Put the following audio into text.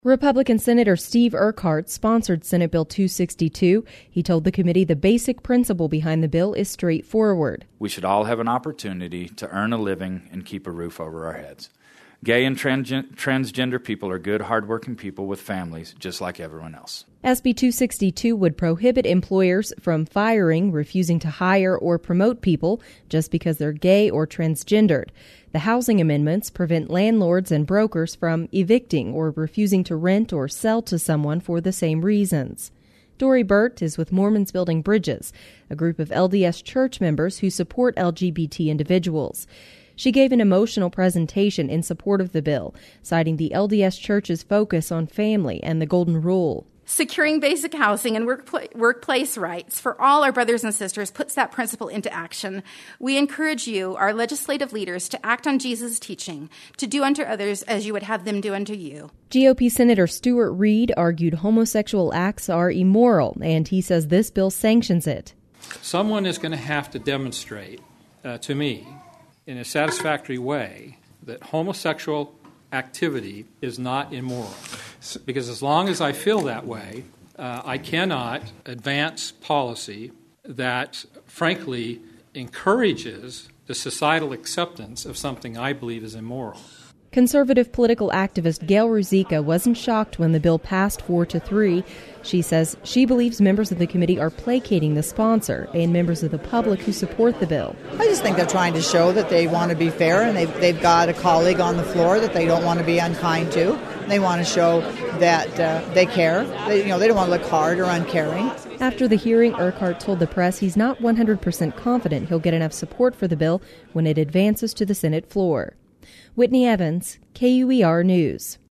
Republican Senator Steve Urquhart sponsored Senate Bill 262. He told the committee the basic principle behind the bill is straightforward. We should all have an opportunity to earn a living and keep a roof over our heads. Gay and transgender people are good, hardworking people with families, just like everyone else. SB 262 would prohibit employers from firing, refusing to hire, or promote people just because they're gay or transgendered. The housing amendments prevent landlords and brokers from evicting or refusing to rent or sell to someone for the same reasons. Dory Burt is with Mormons Building Bridges, a group of LDS church members who support LGBT individuals. She gave an emotional presentation in support of the bill, citing the LDS Church's focus on family and the Golden Rule. Securing basic housing and workplace rights for all our brothers and sisters puts that principle into action. We encourage you, our legislative leaders, to act on Jesus' teaching, to do unto others as you would have them do unto you. GOP Senator Stuart Reed argued homosexual acts are immoral, and he says this bill sanctions it. Someone is going to have to demonstrate to me in a satisfactory way that homosexual activity is not immoral. Because as long as I feel that way, I cannot advance policy that, frankly, encourages the societal acceptance of something I believe is immoral. Conservative political activist Gail Ruzicka wasn't shocked when the bill passed 4-3. She says she believes members of the committee are placating the sponsor and members of the public who support the bill. I just think they're trying to show that they want to be fair, and they've got a colleague on the floor that they don't want to be unkind to. They want to show that they care. They don't want to look hard or uncaring. After the hearing, Urquhart told the press he's not 100% confident he'll get enough support for the bill when it advances to the Senate floor. Whitney Evans, KUER News.